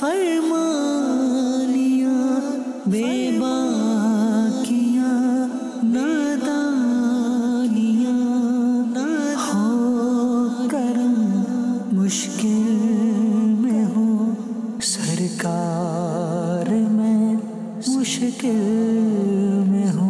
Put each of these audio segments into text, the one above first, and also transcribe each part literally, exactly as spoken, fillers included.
فرمانیاں بے باکیاں نادانیاں ہو کرم مشکل میں ہو سرکار میں مشکل میں ہوں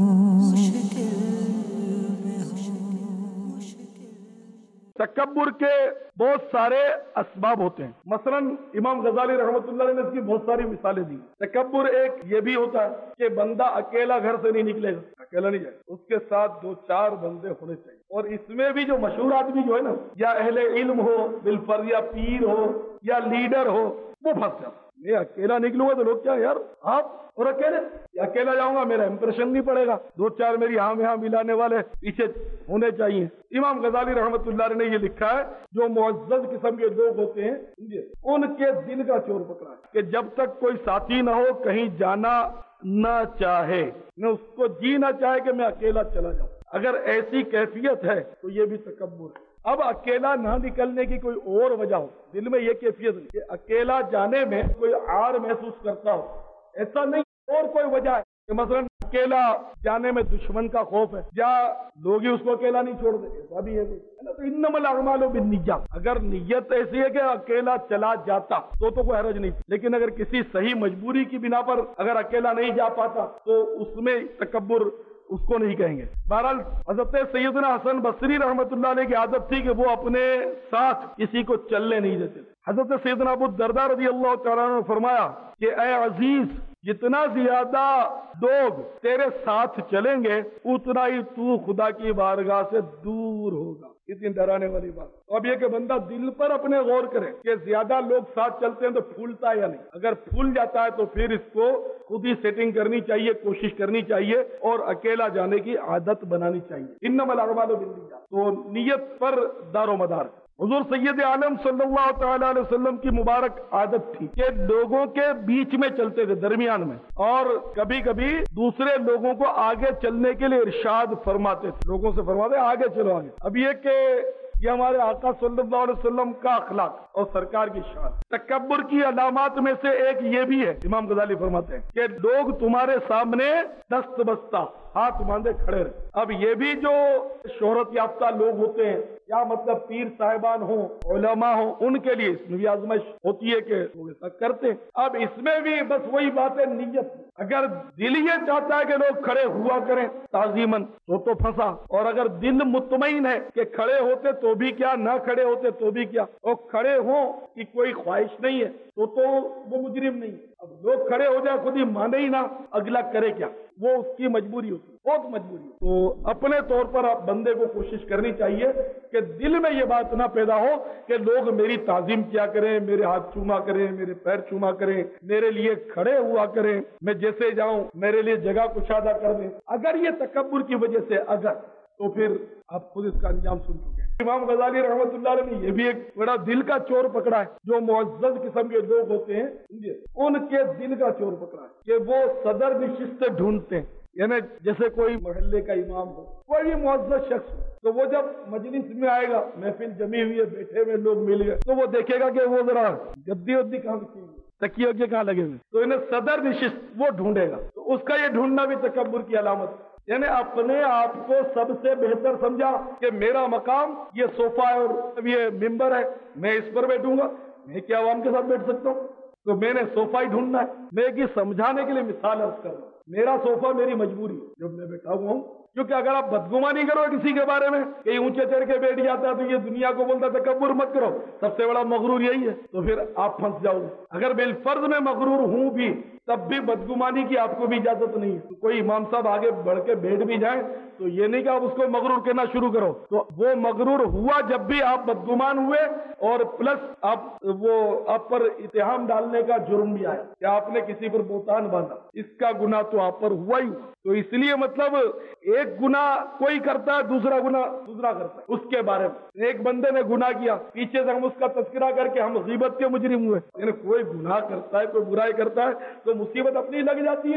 تکبر کے بہت سارے اسباب ہوتے ہیں. مثلا امام غزالی رحمۃ اللہ علیہ نے اس کی بہت ساری مثالیں دی. تکبر ایک یہ بھی ہوتا ہے کہ بندہ اکیلا گھر سے نہیں نکلے گا, اکیلا نہیں جائے, اس کے ساتھ دو چار بندے ہونے چاہیے. اور اس میں بھی جو مشہور آدمی جو ہے نا, یا اہل علم ہو بالفرض, یا پیر ہو, یا لیڈر ہو, وہ پھنس جاتا. میں اکیلا نکلوں گا تو لوگ کیا یار آپ اور اکیلے, اکیلا جاؤں گا میرا امپریشن نہیں پڑے گا, دو چار میری ہاں میں ہاں ملانے والے پیچھے ہونے چاہیے. امام غزالی رحمۃ اللہ علیہ نے یہ لکھا ہے جو معزز قسم کے لوگ ہوتے ہیں ان کے دل کا چور پکڑا ہے کہ جب تک کوئی ساتھی نہ ہو کہیں جانا نہ چاہے, نہ اس کو جی نہ چاہے کہ میں اکیلا چلا جاؤں. اگر ایسی کیفیت ہے تو یہ بھی تکبر ہے. اب اکیلا نہ نکلنے کی کوئی اور وجہ ہو, دل میں یہ کیفیت کہ اکیلا جانے میں کوئی عار محسوس کرتا ہو, ایسا نہیں, اور کوئی وجہ ہے کہ مثلا اکیلا جانے میں دشمن کا خوف ہے, یا لوگ ہی اس کو اکیلا نہیں چھوڑ دیں, ایسا بھی ہے. تو انما الاعمال بالنیات, اگر نیت ایسی ہے کہ اکیلا چلا جاتا تو تو کوئی حرج نہیں, لیکن اگر کسی صحیح مجبوری کی بنا پر اگر اکیلا نہیں جا پاتا تو اس میں تکبر اس کو نہیں کہیں گے. بہرحال حضرت سیدنا حسن بصری رحمۃ اللہ علیہ کی عادت تھی کہ وہ اپنے ساتھ کسی کو چلنے نہیں دیتے. حضرت سیدنا ابو الدرداء رضی اللہ تعالیٰ عنہ نے فرمایا کہ اے عزیز, جتنا زیادہ لوگ تیرے ساتھ چلیں گے اتنا ہی تو خدا کی بارگاہ سے دور ہوگا. اتنی ڈرانے والی بات. اب یہ کہ بندہ دل پر اپنے غور کرے کہ زیادہ لوگ ساتھ چلتے ہیں تو پھولتا ہے یا نہیں. اگر پھول جاتا ہے تو پھر اس کو خود ہی سیٹنگ کرنی چاہیے, کوشش کرنی چاہیے اور اکیلا جانے کی عادت بنانی چاہیے. انما الاعمال بالنیات, تو نیت پر دار و مدار. حضور سید عالم صلی اللہ تعالی علیہ وسلم کی مبارک عادت تھی کہ لوگوں کے بیچ میں چلتے تھے, درمیان میں, اور کبھی کبھی دوسرے لوگوں کو آگے چلنے کے لیے ارشاد فرماتے تھے, لوگوں سے فرماتے آگے چلو آگے. اب یہ کہ یہ ہمارے آقا صلی اللہ علیہ وسلم کا اخلاق اور سرکار کی شان. تکبر کی علامات میں سے ایک یہ بھی ہے, امام غزالی فرماتے ہیں کہ لوگ تمہارے سامنے دست بستہ ہاتھ باندھے کھڑے رہے. اب یہ بھی جو شہرت یافتہ لوگ ہوتے ہیں, یا مطلب پیر صاحبان ہوں, علماء ہوں, ان کے لیے اس میں بھی آزمائش ہوتی ہے کہ لوگ ایسا کرتے ہیں. اب اس میں بھی بس وہی بات ہے, نیت. اگر دل یہ چاہتا ہے کہ لوگ کھڑے ہوا کریں تعظیماً تو تو پھنسا, اور اگر دل مطمئن ہے کہ کھڑے ہوتے تو بھی کیا, نہ کھڑے ہوتے تو بھی کیا, اور کھڑے ہوں کہ کوئی خواہش نہیں ہے تو تو وہ مجرم نہیں. اب لوگ کھڑے ہو جائے خود ہی مانے ہی نہ, اگلا کرے کیا, وہ اس کی مجبوری ہوتی, بہت مجبوری. تو اپنے طور پر آپ بندے کو کوشش کرنی چاہیے کہ دل میں یہ بات نہ پیدا ہو کہ لوگ میری تعظیم کیا کریں, میرے ہاتھ چوما کریں, میرے پیر چوما کریں, میرے لیے کھڑے ہوا کریں, میں جیسے جاؤں میرے لیے جگہ کشادہ کر دیں. اگر یہ تکبر کی وجہ سے اگر, تو پھر آپ خود اس کا انجام سن چکے ہیں. امام غزالی رحمۃ اللہ علیہ نے یہ بھی ایک بڑا دل کا چور پکڑا ہے. جو معزز قسم کے لوگ ہوتے ہیں ان کے دل کا چور پکڑا ہے کہ وہ صدر نشست ڈھونڈتے ہیں. یعنی جیسے کوئی محلے کا امام ہو, کوئی معزز شخص ہو, تو وہ جب مجلس میں آئے گا, محفل جمی ہوئی ہے, بیٹھے ہوئے لوگ مل گئے, تو وہ دیکھے گا کہ وہ ذرا گدی ودی کہاں رکھی ہوئی, تکیے وکیے کہاں لگے ہوئے, تو انہیں صدر نشست وہ ڈھونڈے گا. تو اس کا یہ ڈھونڈنا بھی تکبر کی علامت ہے. یعنی اپنے آپ کو سب سے بہتر سمجھا کہ میرا مقام یہ صوفہ ہے اور یہ ممبر ہے, میں اس پر بیٹھوں گا, میں کیا عوام کے ساتھ بیٹھ سکتا ہوں, تو میں نے صوفہ ہی ڈھونڈنا ہے. میں یہ سمجھانے کے لیے مثال عرض کر رہا ہوں, میرا صوفہ میری مجبوری جب میں بیٹھا ہوا ہوں. کیونکہ اگر آپ بدگمانی کرو کسی کے بارے میں, کہیں اونچے چڑھ کے بیٹھ جاتا ہے تو یہ دنیا کو بولتا تکبر مت کرو, سب سے بڑا مغرور یہی ہے, تو پھر آپ پھنس جاؤ گے. اگر بالفرض میں مغرور ہوں بھی تب بھی بدگمانی کی آپ کو بھی اجازت نہیں ہے. تو کوئی امام صاحب آگے بڑھ کے بیٹھ بھی جائیں تو یہ نہیں کہ آپ اس کو مغرور کہنا شروع کرو. تو وہ مغرور ہوا جب بھی آپ بدگمان ہوئے, اور پلس آپ وہ آپ پر اتہام ڈالنے کا جرم بھی آیا کہ آپ نے کسی پر بہتان باندھا, اس کا گناہ تو آپ پر ہوا ہی. تو اس لیے مطلب ایک گناہ کوئی کرتا ہے, دوسرا گناہ دوسرا کرتا ہے. اس کے بارے میں ایک بندے نے گناہ کیا, پیچھے سے ہم اس کا تذکرہ کر کے ہم غیبت کے مجرم ہوئے. یعنی کوئی گناہ کرتا ہے, کوئی برائی کرتا ہے تو مصیبت اپنی لگ جاتی ہے,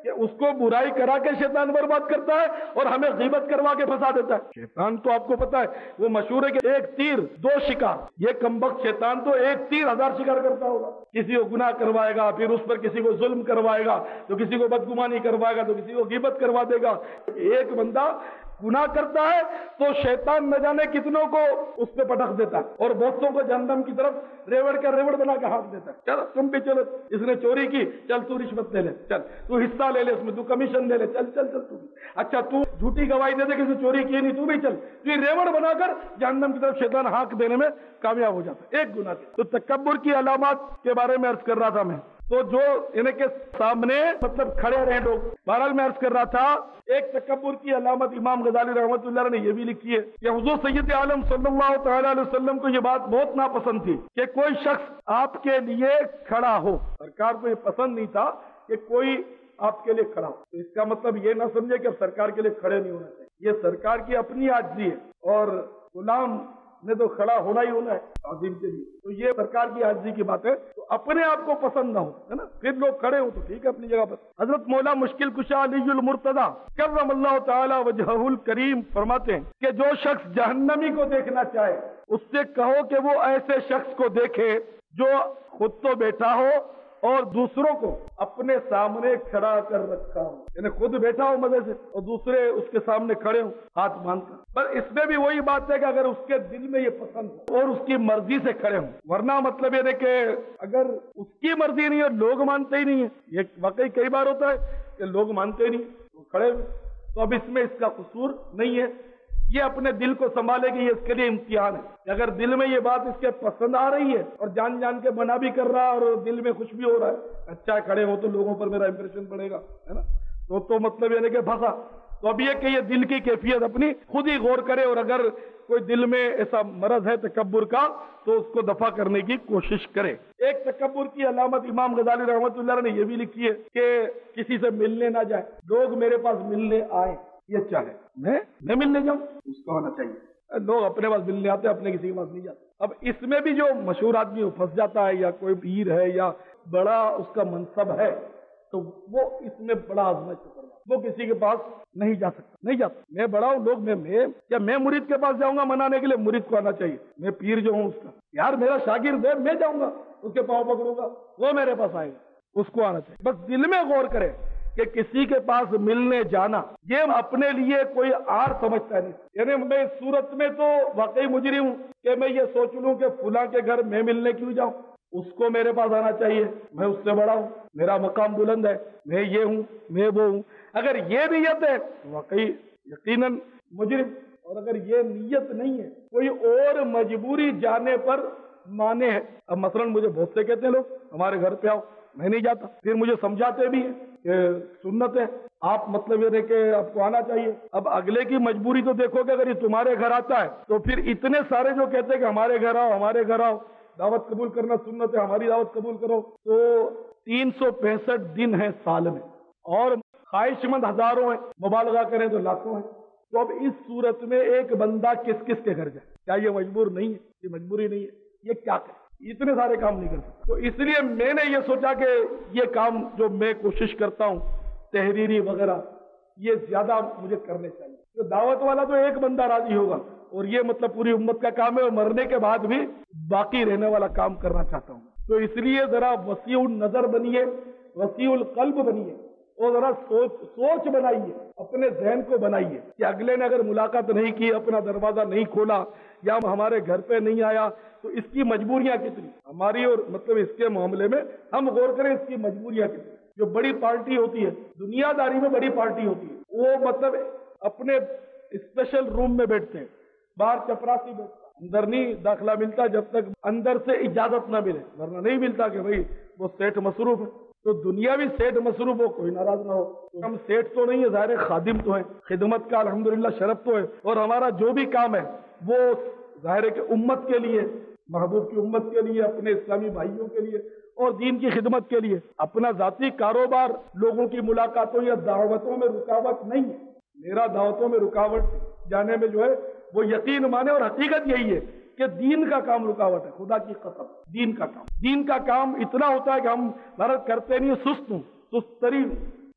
کہ اس کو برائی کرا کے شیطان برباد کرتا ہے اور ہمیں غیبت کروا کے پھنسا دیتا ہے. شیطان تو آپ کو پتا ہے وہ مشہور ہے کہ ایک تیر دو شکار. یہ کمبخت شیطان تو ایک تیر ہزار شکار کرتا ہوگا. کسی کو گناہ کروائے گا, پھر اس پر کسی کو ظلم کروائے گا, تو کسی کو بدگمانی کروائے گا, تو کسی کو غیبت کروا دے گا. ایک بندہ گناہ کرتا ہے تو شیطان نہ جانے کتنوں کو اس پہ پٹخ دیتا ہے اور بہتوں کو جہنم کی طرف ریوڑ کا ریوڑ بنا کے ہاتھ دیتا ہے. چل تم بھی چلو, اس نے چوری کی, چل تو رشوت لے لے, چل تو حصہ لے لے اس میں, تو کمیشن لے لے, چل چل چل تو بھی. اچھا تو جھوٹی گواہی دے دے کہ چوری کی نہیں, تو بھی چل. تو یہ ریوڑ بنا کر جہنم کی طرف شیطان ہانک دینے میں کامیاب ہو جاتا ہے ایک گناہ سے. تو تکبر کی علامات کے بارے میں عرض کر رہا تھا میں, تو جو انہیں کے سامنے مطلب کھڑے رہے لوگ. بہرحال میں عرض کر رہا تھا ایک تکبر کی علامت امام غزالی رحمۃ اللہ علیہ نے یہ بھی لکھی ہے کہ حضور سید عالم صلی اللہ تعالی علیہ وسلم کو یہ بات بہت ناپسند تھی کہ کوئی شخص آپ کے لیے کھڑا ہو. سرکار کو یہ پسند نہیں تھا کہ کوئی آپ کے لیے کھڑا ہو. تو اس کا مطلب یہ نہ سمجھے کہ اب سرکار کے لیے کھڑے نہیں ہونا چاہیے. یہ سرکار کی اپنی عاجزی ہے اور غلام نے تو کھڑا ہونا ہی ہونا ہے تعظیم کے لیے. تو یہ سرکار کی عاجزی کی بات ہے. تو اپنے آپ کو پسند نہ ہو, ہے نا, پھر لوگ کھڑے ہو تو ٹھیک ہے اپنی جگہ پر. حضرت مولا مشکل کشا علی المرتضی کرم اللہ تعالی وجہہ الکریم فرماتے ہیں کہ جو شخص جہنمی کو دیکھنا چاہے اس سے کہو کہ وہ ایسے شخص کو دیکھے جو خود تو بیٹھا ہو اور دوسروں کو اپنے سامنے کھڑا کر رکھا ہو. یعنی خود بیٹھا ہو مزے سے اور دوسرے اس کے سامنے کھڑے ہوں ہاتھ باندھ کر. پر اس میں بھی وہی بات ہے کہ اگر اس کے دل میں یہ پسند ہو اور اس کی مرضی سے کھڑے ہوں, ورنہ مطلب یہ ہے کہ اگر اس کی مرضی نہیں ہے, لوگ مانتے ہی نہیں ہے, یہ واقعی کئی بار ہوتا ہے کہ لوگ مانتے ہی نہیں تو کھڑے ہوئے, تو اب اس میں اس کا قصور نہیں ہے. یہ اپنے دل کو سنبھالے گی, یہ اس کے لیے امتحان ہے کہ اگر دل میں یہ بات اس کے پسند آ رہی ہے اور جان جان کے منع بھی کر رہا ہے اور دل میں خوش بھی ہو رہا ہے, اچھا کھڑے ہو تو لوگوں پر میرا امپریشن پڑے گا, ہے نا, تو تو مطلب یعنی کہ پھنسا. تو اب یہ کہ یہ دل کی کیفیت اپنی خود ہی غور کرے اور اگر کوئی دل میں ایسا مرض ہے تکبر کا تو اس کو دفع کرنے کی کوشش کرے. ایک تکبر کی علامت امام غزالی رحمۃ اللہ علیہ نے یہ بھی لکھی ہے کہ کسی سے ملنے نہ جائے. لوگ میرے پاس ملنے آئے, یہ چاہے میں میں ملنے جاؤں, اس کو آنا چاہیے. لوگ اپنے پاس ملنے آتے ہیں, اپنے کسی کے پاس نہیں جاتے. اب اس میں بھی جو مشہور آدمی پھنس جاتا ہے یا کوئی پیر ہے یا بڑا اس کا منصب ہے تو وہ اس میں بڑا آزمائش کرتا ہے. وہ کسی کے پاس نہیں جا سکتا, نہیں جاتا. میں بڑا ہوں, لوگ میں میں یا میں مرید کے پاس جاؤں گا منانے کے لیے, مرید کو آنا چاہیے. میں پیر جو ہوں اس کا, یار میرا شاگرد ہے, میں جاؤں گا اس کے پاؤں پکڑوں گا, وہ میرے پاس آئے گا, اس کو آنا چاہیے. بس دل میں غور کرے کہ کسی کے پاس ملنے جانا یہ اپنے لیے کوئی آر سمجھتا نہیں. یعنی میں اس صورت میں تو واقعی مجرم ہوں کہ میں یہ سوچ لوں کہ فلاں کے گھر میں ملنے کیوں جاؤں, اس کو میرے پاس آنا چاہیے, میں اس سے بڑا ہوں, میرا مقام بلند ہے, میں یہ ہوں, میں وہ ہوں. اگر یہ نیت ہے واقعی یقیناً مجرم. اور اگر یہ نیت نہیں ہے, کوئی اور مجبوری جانے پر مانے ہے. اب مثلا مجھے بہت سے کہتے ہیں لوگ ہمارے گھر پہ آؤ, میں نہیں جاتا. پھر مجھے سمجھاتے بھی ہیں کہ سنت ہے, آپ مطلب یہ کہ آپ کو آنا چاہیے. اب اگلے کی مجبوری تو دیکھو کہ اگر یہ تمہارے گھر آتا ہے تو پھر اتنے سارے جو کہتے ہیں کہ ہمارے گھر آؤ, ہمارے گھر آؤ, دعوت قبول کرنا سنت ہے, ہماری دعوت قبول کرو, تو تین سو پینسٹھ دن ہے سال میں اور خواہش مند ہزاروں ہیں, مبالغہ کریں تو لاکھوں ہیں. تو اب اس صورت میں ایک بندہ کس کس کے گھر جائے؟ کیا یہ مجبور نہیں ہے؟ یہ مجبوری نہیں ہے, یہ کیا کرے؟ اتنے سارے کام نہیں کر سکتے. تو اس لیے میں نے یہ سوچا کہ یہ کام جو میں کوشش کرتا ہوں تحریری وغیرہ, یہ زیادہ مجھے کرنے چاہیے. تو دعوت والا تو ایک بندہ راضی ہوگا اور یہ مطلب پوری امت کا کام ہے, اور مرنے کے بعد بھی باقی رہنے والا کام کرنا چاہتا ہوں. تو اس لیے ذرا وسیع النظر بنیے, وسیع القلب بنیے اور ذرا سوچ سوچ بنائیے, اپنے ذہن کو بنائیے کہ اگلے نے اگر ملاقات نہیں کی, اپنا دروازہ نہیں کھولا یا ہمارے گھر پہ نہیں آیا تو اس کی مجبوریاں کتنی ہماری, اور مطلب اس کے معاملے میں ہم غور کریں اس کی مجبوریاں کتنی. جو بڑی پارٹی ہوتی ہے, دنیا داری میں بڑی پارٹی ہوتی ہے, وہ مطلب اپنے اسپیشل روم میں بیٹھتے ہیں, باہر چپراسی بیٹھتا, اندر نہیں داخلہ ملتا جب تک اندر سے اجازت نہ ملے, ورنہ نہیں ملتا کہ بھئی وہ سیٹ مصروف ہے. تو دنیا بھی سیٹ مصروف ہو, کوئی ناراض نہ ہو. ہم سیٹ تو نہیں ہے, ظاہر خادم تو ہیں, خدمت کا الحمدللہ شرف تو ہے, اور ہمارا جو بھی کام ہے وہ ظاہر ہے کہ امت کے لیے, محبوب کی امت کے لیے, اپنے اسلامی بھائیوں کے لیے اور دین کی خدمت کے لیے. اپنا ذاتی کاروبار لوگوں کی ملاقاتوں یا دعوتوں میں رکاوٹ نہیں ہے. میرا دعوتوں میں رکاوٹ جانے میں جو ہے وہ یقین مانے, اور حقیقت یہی ہے کہ دین کا کام رکاوٹ ہے. خدا کی قسم, دین کا کام دین کا کام اتنا ہوتا ہے کہ ہم بھارت کرتے نہیں, سست ہوں, سست ترین.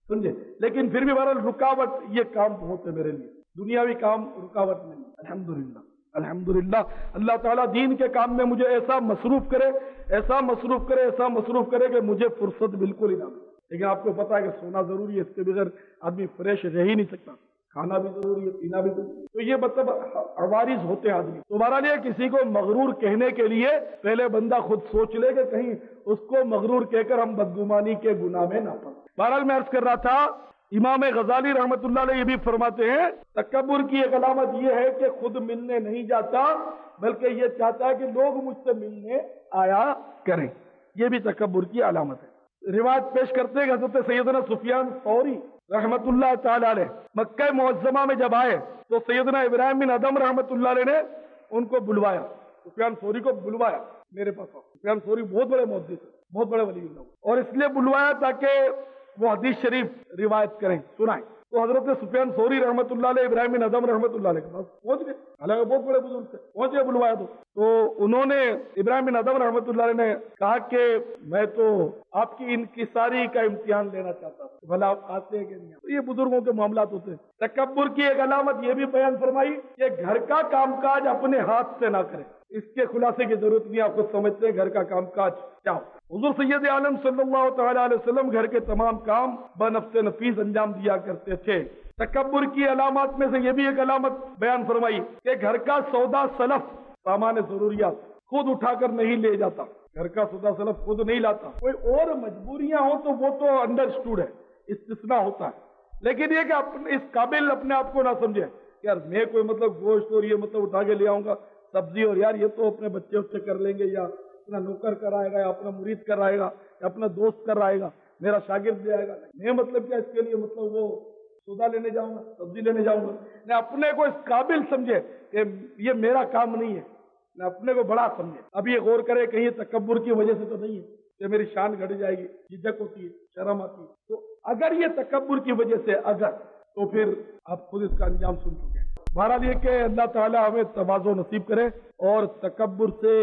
سمجھے. لیکن پھر بھی بہرحال رکاوٹ یہ کام بہت ہے میرے لیے, دنیاوی کام رکاوٹ نہیں. الحمدللہ الحمدللہ اللہ تعالیٰ دین کے کام میں مجھے ایسا مصروف کرے ایسا مصروف کرے ایسا مصروف کرے کہ مجھے فرصت بالکل ہی نہ ملے. لیکن آپ کو پتا ہے کہ سونا ضروری ہے, اس کے بغیر آدمی فریش رہ ہی نہیں سکتا, کھانا بھی ضروری ہے, پینا بھی ضروری ہے. تو یہ مطلب عوارض ہوتے ہیں آدمی. تمہارا لیے کسی کو مغرور کہنے کے لیے پہلے بندہ خود سوچ لے کہ کہیں اس کو مغرور کہہ کر ہم بدگمانی کے گناہ میں نہ پڑیں. بہرحال میں عرض کر رہا تھا, امام غزالی رحمت اللہ علیہ یہ بھی فرماتے ہیں تکبر کی ایک علامت یہ ہے کہ خود ملنے نہیں جاتا بلکہ یہ چاہتا ہے کہ لوگ مجھ سے ملنے آیا کریں. یہ بھی تکبر کی علامت ہے. روایت پیش کرتے ہیں حضرت سیدنا سفیان ثوری رحمت اللہ تعالی علیہ مکہ معظمہ میں جب آئے تو سیدنا ابراہیم بن ادم رحمت اللہ علیہ نے ان کو بلوایا, سفیان ثوری کو بلوایا میرے پاس. سفیان ثوری بہت بڑے محدث ہیں, بہت بڑے ولی اللہ, اور اس لیے بلوایا تاکہ وہ حدیث شریف روایت کریں, سنائیں. تو حضرت سفیان ثوری رحمت اللہ علیہ ابراہیم بن ادم رحمت اللہ علیہ کے پاس پہنچ گئے, حالانکہ بہت بڑے بزرگ تھے, پہنچ گئے بلوایا تو تو انہوں نے ابراہیم بن ادم رحمت اللہ علیہ نے کہا کہ میں تو آپ کی انکساری کا امتحان لینا چاہتا ہوں, بھلا آپ آتے ہیں کہ نہیں. تو یہ بزرگوں کے معاملات ہوتے ہیں. تکبر کی ایک علامت یہ بھی بیان فرمائی کہ گھر کا کام کاج اپنے ہاتھ سے نہ کرے. اس کے خلاصے کی ضرورت نہیں, آپ خود سمجھتے ہیں گھر کا کام کاج کیا ہوتا ہے. حضور سید عالم صلی اللہ تعالی علیہ وسلم گھر کے تمام کام بنفس نفیس انجام دیا کرتے تھے. تکبر کی علامات میں سے یہ بھی ایک علامت بیان فرمائی کہ گھر کا سودا سلف سامان ضروریات خود اٹھا کر نہیں لے جاتا. گھر کا سودا سلف خود نہیں لاتا. کوئی اور مجبوریاں ہوں تو وہ تو انڈرسٹوڈ ہے, استثناء ہوتا ہے. لیکن یہ کہ اپنے اس قابل اپنے آپ کو نہ سمجھے کہ یار میں کوئی مطلب گوشت اور یہ مطلب اٹھا کے لے آؤں گا, سبزی, اور یار یہ تو اپنے بچے بچے کر لیں گے, یا اپنا نوکر کرائے گا, یا اپنا مرید کرائے گا, یا اپنا دوست کرائے گا, میرا شاگرد لے آئے گا. میں مطلب کیا اس کے لیے مطلب وہ سودا لینے جاؤں گا, سبزی لینے جاؤں گا. میں اپنے کو اس قابل سمجھے کہ یہ میرا کام نہیں ہے, میں اپنے کو بڑا سمجھے. اب یہ غور کرے کہیں تکبر کی وجہ سے تو نہیں ہے کہ میری شان گھٹ جائے گی, جھجک ہوتی ہے, شرم آتی ہے. تو اگر یہ تکبر کی وجہ سے اگر, تو پھر آپ خود اس کا انجام سن چکے ہیں. بہرحال یہ کہ اللہ تعالیٰ ہمیں تواضع نصیب کرے اور تکبر سے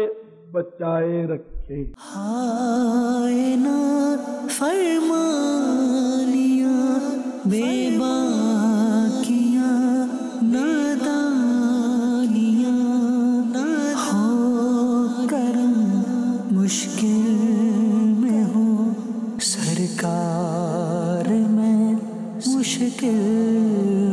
بچائے رکھے. ہائے نا فرمانیاں بے باکیاں نادانیاں ہو کرم مشکل میں ہوں سرکار میں مشکل